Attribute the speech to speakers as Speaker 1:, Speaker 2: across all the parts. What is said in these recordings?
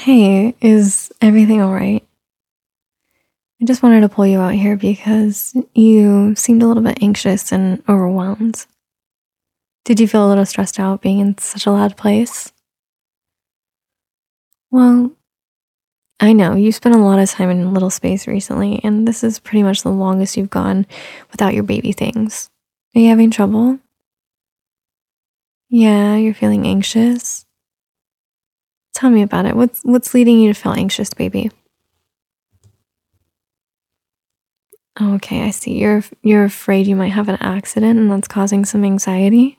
Speaker 1: Hey, is everything all right? I just wanted to pull you out here because you seemed a little bit anxious and overwhelmed. Did you feel a little stressed out being in such a loud place? Well, I know you spent a lot of time in a little space recently, and this is pretty much the longest you've gone without your baby things. Are you having trouble? Yeah, you're feeling anxious. Tell me about it. What's leading you to feel anxious, baby? Okay, I see. You're afraid you might have an accident and that's causing some anxiety.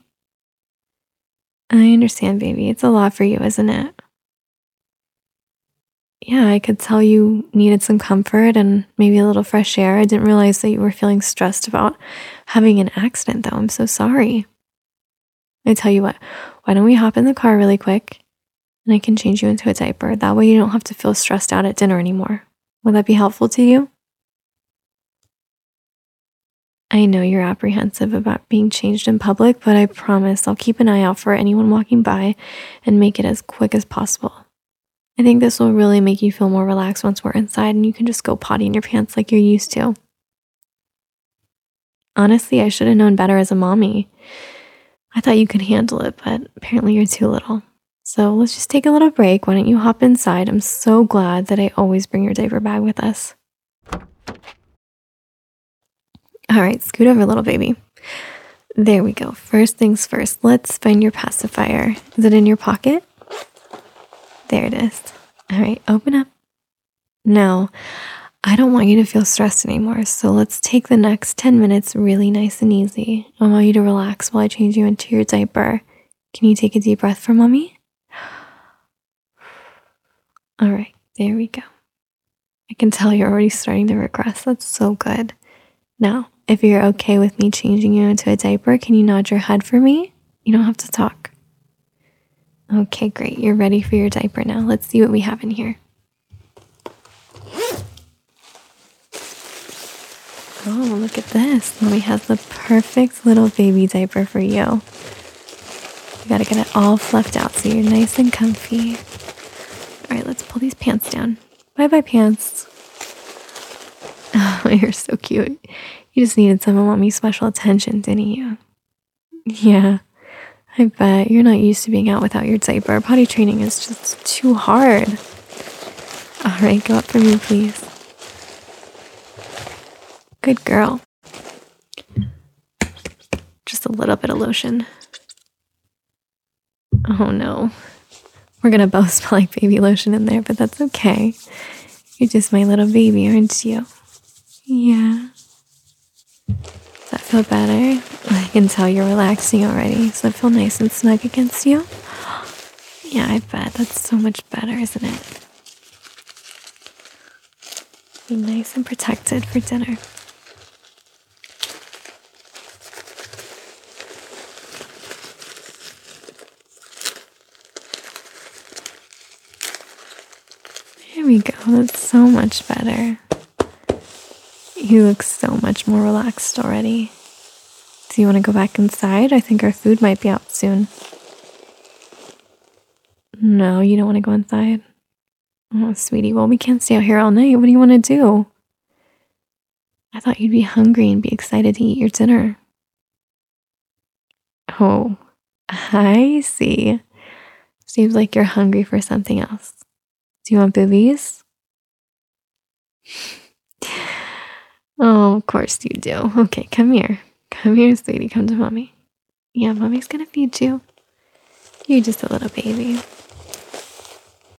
Speaker 1: I understand, baby. It's a lot for you, isn't it? Yeah, I could tell you needed some comfort and maybe a little fresh air. I didn't realize that you were feeling stressed about having an accident, though. I'm so sorry. I tell you what, why don't we hop in the car really quick and I can change you into a diaper? That way you don't have to feel stressed out at dinner anymore. Would that be helpful to you? I know you're apprehensive about being changed in public, but I promise I'll keep an eye out for anyone walking by and make it as quick as possible. I think this will really make you feel more relaxed once we're inside and you can just go potty in your pants like you're used to. Honestly, I should have known better as a mommy. I thought you could handle it, but apparently you're too little. So let's just take a little break. Why don't you hop inside? I'm so glad that I always bring your diaper bag with us. All right, scoot over, little baby. There we go. First things first, let's find your pacifier. Is it in your pocket? There it is. All right, open up. Now, I don't want you to feel stressed anymore, so let's take the next 10 minutes really nice and easy. I want you to relax while I change you into your diaper. Can you take a deep breath for mommy? All right, there we go. I can tell you're already starting to regress. That's so good. Now, if you're okay with me changing you into a diaper, can you nod your head for me? You don't have to talk. Okay, great. You're ready for your diaper now. Let's see what we have in here. Oh, look at this. Mommy has the perfect little baby diaper for you. You gotta get it all fluffed out so you're nice and comfy. All right, let's pull these pants down. Bye-bye, pants. Oh, you're so cute. You just needed some of mommy's special attention, didn't you? Yeah, I bet. You're not used to being out without your diaper. Potty training is just too hard. All right, go up for me, please. Good girl. Just a little bit of lotion. Oh no. We're gonna both smell like baby lotion in there, but that's okay. You're just my little baby, aren't you? Yeah. Does that feel better? I can tell you're relaxing already. Does that feel nice and snug against you? Yeah, I bet. That's so much better, isn't it? Be nice and protected for dinner. There we go. That's so much better. You look so much more relaxed already. Do you want to go back inside? I think our food might be out soon. No, you don't want to go inside? Oh, sweetie, well, we can't stay out here all night. What do you want to do? I thought you'd be hungry and be excited to eat your dinner. Oh, I see. Seems like you're hungry for something else. Do you want boobies? Oh, of course you do. Okay, come here. Come here, sweetie. Come to mommy. Yeah, mommy's gonna feed you. You're just a little baby.